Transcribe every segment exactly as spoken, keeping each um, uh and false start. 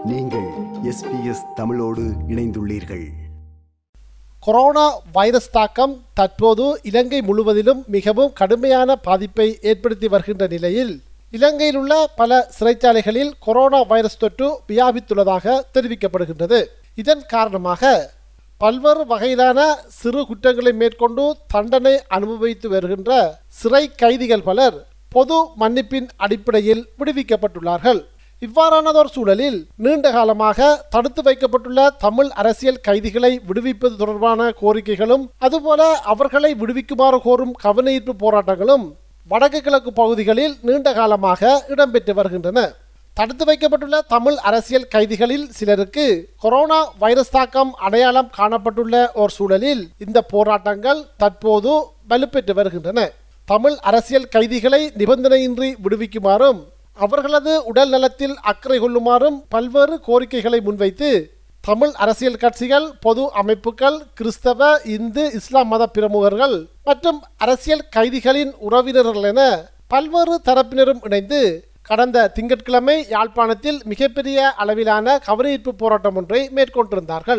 நீங்கள் S B S தமிழோடு இணைந்துள்ளீர்கள். கொரோனா வைரஸ் தாக்கம் தற்போது இலங்கை முழுவதிலும் மிகவும் கடுமையான பாதிப்பை ஏற்படுத்தி வருகின்ற நிலையில் இலங்கையில் உள்ள பல சிறைச்சாலைகளில் கொரோனா வைரஸ் தொற்று வியாபித்துள்ளதாக தெரிவிக்கப்படுகின்றது. இதன் காரணமாக பல்வேறு வகையிலான சிறு குற்றங்களை மேற்கொண்டு தண்டனை அனுபவித்து வருகின்ற சிறை கைதிகள் பலர் பொது மன்னிப்பின் அடிப்படையில் விடுவிக்கப்பட்டுள்ளார்கள். இவ்வாறானதொரு சூழலில் நீண்ட காலமாக தடுத்து வைக்கப்பட்டுள்ள தமிழ் அரசியல் கைதிகளை விடுவிப்பது தொடர்பான கோரிக்கைகளும் அதுபோல அவர்களை விடுவிக்குமாறு கோரும் கவனஈர்ப்பு போராட்டங்களும் வடக்கு கிழக்கு பகுதிகளில் நீண்ட காலமாக இடம்பெற்று வருகின்றன. தடுத்து வைக்கப்பட்டுள்ள தமிழ் அரசியல் கைதிகளில் சிலருக்கு கொரோனா வைரஸ் தாக்கம் அடையாளம் காணப்பட்டுள்ள ஒரு சூழலில் இந்த போராட்டங்கள் தற்போது வலுப்பெற்று வருகின்றன. தமிழ் அரசியல் கைதிகளை நிபந்தனையின்றி விடுவிக்குமாறும் அவர்களது உடல் நலத்தில் அக்கறை கொள்ளுமாறும் பல்வேறு கோரிக்கைகளை முன்வைத்து தமிழ் அரசியல் கட்சிகள், பொது அமைப்புகள், கிறிஸ்தவ, இந்து, இஸ்லாம் மத பிரமுகர்கள் மற்றும் அரசியல் கைதிகளின் உறவினர்கள் என பல்வேறு தரப்பினரும் இணைந்து கடந்த திங்கட்கிழமை யாழ்ப்பாணத்தில் மிகப்பெரிய அளவிலான கவனஈர்ப்பு போராட்டம் ஒன்றை மேற்கொண்டிருந்தார்கள்.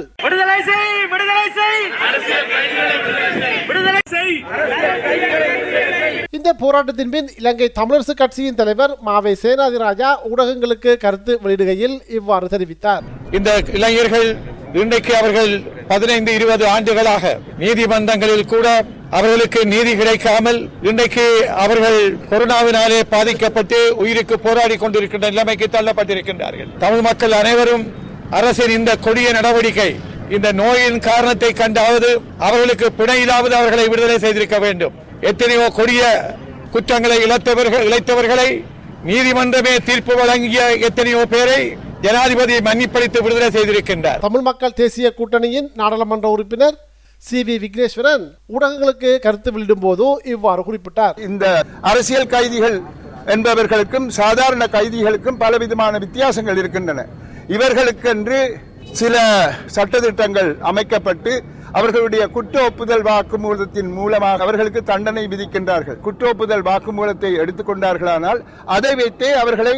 இந்த போராட்டத்தின் பின் இலங்கை தமிழரசு கட்சியின் தலைவர் மாவை சேனாதிராஜா ஊடகங்களுக்கு கருத்து வெளியிடுகையில் இவ்வாறு தெரிவித்தார். இந்த இளைஞர்கள் இன்றைக்கு அவர்கள் பதினைந்து இருபது ஆண்டுகளாக நீதிமன்றங்களில் கூட அவர்களுக்கு நீதி கிடைக்காமல் இன்றைக்கு அவர்கள் கொரோனாவினாலே பாதிக்கப்பட்டு உயிருக்கு போராடி கொண்டிருக்கின்ற நிலைமைக்கு தள்ளப்பட்டிருக்கின்றார்கள். தமிழ் மக்கள் அனைவரும் அரசின் இந்த கொடிய நடவடிக்கை, இந்த நோயின் காரணத்தை கண்டாவது அவர்களுக்கு பிணையிலாவது அவர்களை விடுதலை செய்திருக்க வேண்டும். எத்தனையோ கொடிய குற்றங்களை இழைத்தவர்கள் இழைத்தவர்களை நீதிமன்றமே தீர்ப்பு வழங்கிய எத்தனையோ பேரை ஜனாதிபதி மன்னிப்பளித்து விடுதலை செய்திருக்கின்றார். தமிழ் மக்கள் தேசிய கூட்டணியின் நாடாளுமன்ற உறுப்பினர் சி வி விக்னேஸ்வரன் ஊடகங்களுக்கு கருத்து வெளியிடும் போது இவ்வாறு குறிப்பிட்டார். இந்த அரசியல் கைதிகள் என்பவர்களுக்கும் சாதாரண கைதிகளுக்கும் பலவிதமான வித்தியாசங்கள் இருக்கின்றன. இவர்களுக்கென்று சில சட்டத்திட்டங்கள் அமைக்கப்பட்டு அவர்களுடைய குற்ற ஒப்புதல் வாக்குமூலத்தின் மூலமாக அவர்களுக்கு தண்டனை விதிக்கின்றார்கள். குற்ற ஒப்புதல் வாக்குமூலத்தை எடுத்துக்கொண்டார்களானால் அதை வைத்தே அவர்களை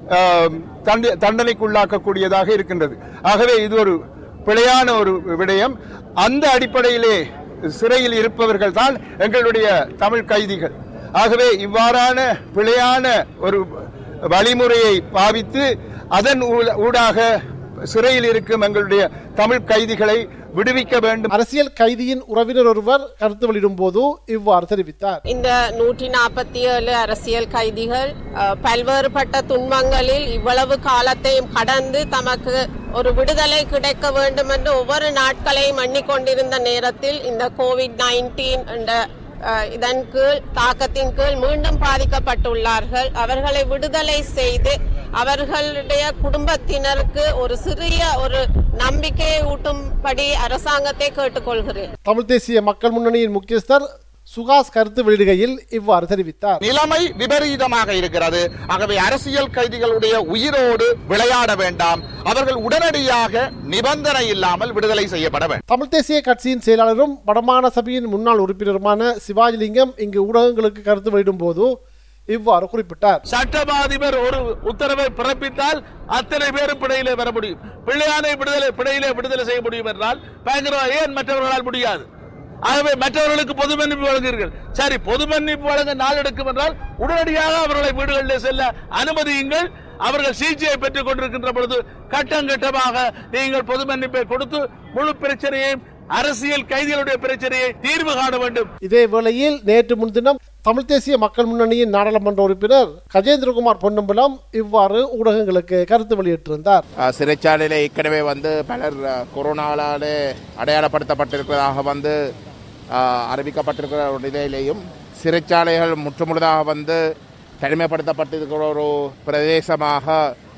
தண்டனைக்குள்ளாக்கக்கூடியதாக இருக்கின்றது. ஆகவே இது ஒரு பிழையான ஒரு விடயம். அந்த அடிப்படையிலே சிறையில் இருப்பவர்கள் தான் எங்களுடைய தமிழ் கைதிகள். ஆகவே இவ்வாறான பிழையான ஒரு வழிமுறையை பாவித்து அதன் ஊடாக சிறையில் இருக்கும் எங்களுடைய தமிழ் கைதிகளை விடுவிக்க வேண்டும். அரசியல் கைதியின் உறவினர் ஒருவர் கருத்து வெளியிடும் போது இவ்வாறு தெரிவித்தார். இந்த நூற்றி நாற்பத்தி ஏழு அரசியல் கைதிகள் பல்வேறுபட்ட துன்பங்களில் இவ்வளவு காலத்தையும் கடந்து தமக்கு ஒரு விடுதலை கிடைக்க வேண்டும் என்று ஒவ்வொரு நாட்களையும் எண்ணிக்கொண்டிருந்த நேரத்தில் இந்த கோவிட் நைன்டீன் என்ற இதன் கீழ் தாக்கத்தின் கீழ் மீண்டும் பாதிக்கப்பட்டுள்ளார்கள். அவர்களை விடுதலை செய்து அவர்களுடைய குடும்பத்தினருக்கு ஒரு சிறிய ஒரு நம்பிக்கையை ஊட்டும்படி அரசாங்கத்தை கேட்டுக்கொள்கிறேன். தமிழ் தேசிய மக்கள் முன்னணியின் முக்கியஸ்தர் சுகாஸ் கருத்து வெளியிடுகையில் இவ்வாறு தெரிவித்தார். நிலைமை விபரீதமாக இருக்கிறது. ஆகவே அரசியல் கைதிகளுடைய உயிரோடு விளையாட வேண்டாம். அவர்கள் உடனடியாக நிபந்தனை இல்லாமல் விடுதலை செய்யப்பட வேண்டும். தமிழ் தேசிய கட்சியின் செயலாளரும் வடமாகாண சபையின் முன்னாள் உறுப்பினருமான சிவாஜிலிங்கம் இங்கு ஊடகங்களுக்கு கருத்து வெளியிடும் போது இவ்வாறு குறிப்பிட்டார். சட்டமாதிபர் ஒரு உத்தரவை பிறப்பித்தால் அத்தனை பேரும் பிணையிலே வர முடியும். பிள்ளையானை விடுதலை பிணையிலே விடுதலை செய்ய முடியும் என்றால் பயங்கரவாத ஏன் மற்றவர்களால் முடியாது? ஆகவே மற்றவர்களுக்கு பொது மன்னிப்பு வழங்குகிறீர்கள். சரி, பொது மன்னிப்பு வழங்க நாள் எடுக்கும் என்றால் உடனடியாக அவர்களை வீடுகளில் செல்ல அனுமதியுங்கள். அவர்கள் சிகிச்சையை பெற்றுக் கொண்டிருக்கின்ற பொழுது கட்டம் கட்டமாக நீங்கள் பொது மன்னிப்பை கொடுத்து முழு பிரச்சனையையும் அரசியல் கைதிகளுடைய பிரச்சனையை தீர்வு காண வேண்டும். இதே வேளையில் நேற்று முன்தினம் தமிழ் தேசிய மக்கள் முன்னணியின் நாடாளுமன்ற உறுப்பினர் கஜேந்திரகுமார் பொன்னம்பலம் இவ்வாறு ஊடகங்களுக்கு கருத்து வெளியிட்டிருந்தார். சிறைச்சாலையில ஏற்கனவே வந்து பலர் கொரோனாவாலே அடையாளப்படுத்தப்பட்டிருக்கிறதாக வந்து அறிவிக்கப்பட்டிருக்கிற ஒரு நிலையிலேயும் சிறைச்சாலைகள் முற்றுமுழுதாக வந்து தனிமைப்படுத்தப்பட்டிருக்கிற ஒரு பிரதேசமாக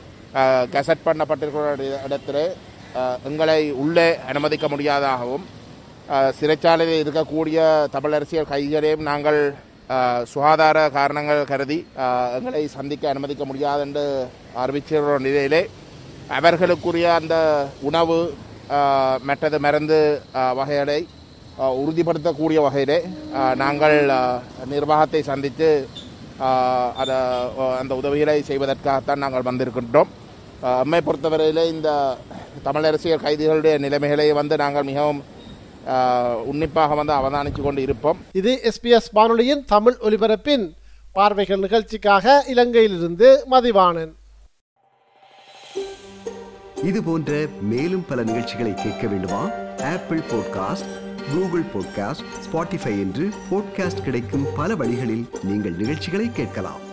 கசட் பண்ணப்பட்டிருக்கிற இடத்துல எங்களை உள்ளே அனுமதிக்க முடியாதாகவும் சிறைச்சாலையில் இருக்கக்கூடிய தமிழ் அரசியல் கைதிகளையும் நாங்கள் சுகாதார காரணங்கள் கருதி எங்களை சந்திக்க அனுமதிக்க முடியாது என்று அறிவிச்சிருக்கிற நிலையிலே அவர்களுக்குரிய அந்த உணவு மற்றது மருந்து வகைகளை உறுதிப்படுத்தக்கூடிய வகையிலே நாங்கள் நிர்வாகத்தை சந்தித்து அந்த உதவிகளை செய்வதற்காகத்தான் நாங்கள் வந்திருக்கின்றோம். அம்மை பொறுத்தவரையில் இந்த தமிழ் அரசியல் கைதிகளுடைய நிலைமைகளை வந்து நாங்கள் மிகவும் உன்னிப்பாக வந்து அவதானித்து கொண்டு இருப்போம். இது எஸ்பிஎஸ் வானொலியின் தமிழ் ஒலிபரப்பின் பார்வைகள் நிகழ்ச்சிக்காக இலங்கையிலிருந்து மதிவாணன். இது போன்ற மேலும் பல நிகழ்ச்சிகளை கேட்க வேண்டுமா? Apple podcast, Google podcast, Spotify என்று பாட்காஸ்ட் கிடைக்கும் பல வழிகளில் நீங்கள் நிகழ்ச்சிகளை கேட்கலாம்.